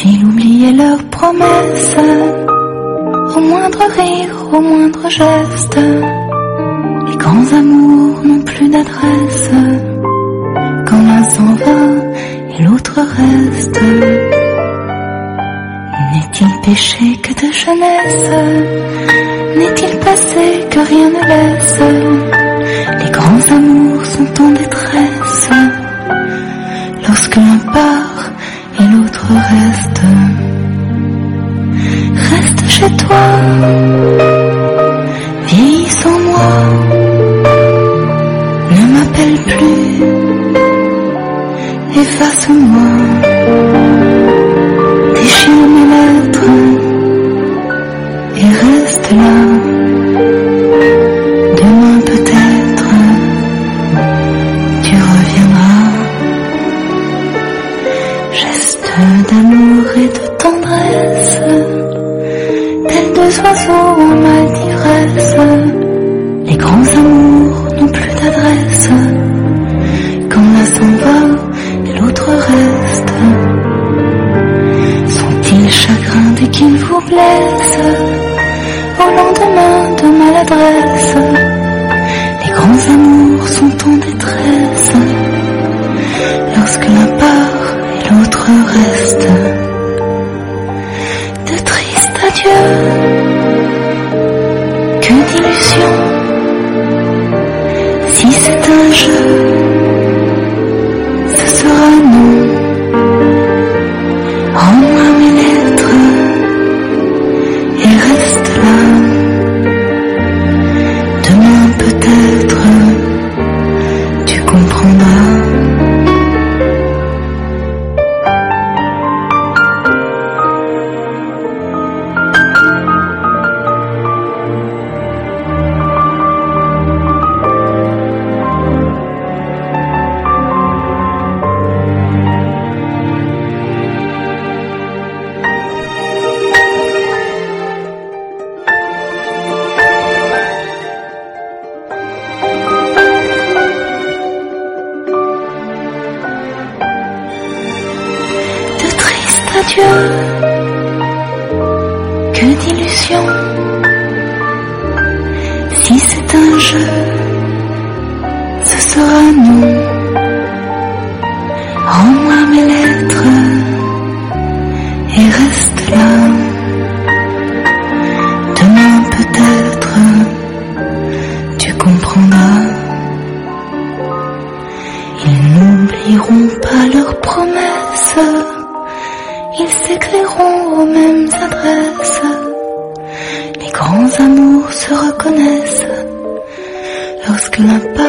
Ont-ils oublié leurs promesses? Au moindre rire, au moindre geste, les grands amours n'ont plus d'adresse. Quand l'un s'en va et l'autre reste, n'est-il péché que de jeunesse? N'est-il passé que rien ne laisse? Les grands amours sont en détresse lorsque l'un part et l'autre reste. Reste chez toi, vieillis sans moi, ne m'appelle plus, efface-moi, déchire mes lettres et reste là. Demain peut-être tu reviendras. Geste d'amour et de tendresse, tels deux oiseaux en mal d'ivresse. Les grands amours n'ont plus d'adresse. Quand l'un s'en va et l'autre reste, sont-ils chagrins dès qu'ils vous blessent? Au lendemain de maladresse, les grands amours sont en détresse lorsque l'un part et l'autre reste. De tristes adieux, que d'illusions. Si c'est un jeu, ce sera non. Rends-moi mes lettres et reste là. Demain peut-être tu comprendras. Adieu, que d'illusions. Si c'est un jeu, ce sera non. Rends-moi mes lettres et reste là. Demain peut-être tu comprendras. Ils n'oublieront pas leurs promesses. Ils s'écriront aux mêmes adresses. Les grands amours se reconnaissent lorsque l'un part